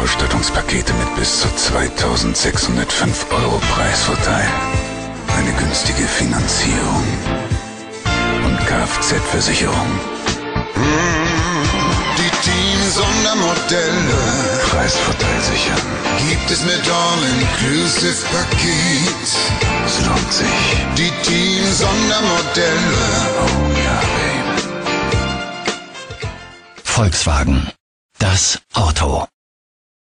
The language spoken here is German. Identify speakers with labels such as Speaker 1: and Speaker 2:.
Speaker 1: Ausstattungspakete mit bis zu 2.605 € Preisvorteil. Eine günstige Finanzierung und Kfz-Versicherung.
Speaker 2: Die Team-Sondermodelle.
Speaker 1: Preisvorteil sichern.
Speaker 2: Gibt es mit All-Inclusive-Paket.
Speaker 1: Es lohnt sich.
Speaker 2: Die Team-Sondermodelle.
Speaker 1: Oh ja, Babe.
Speaker 3: Volkswagen. Das Auto.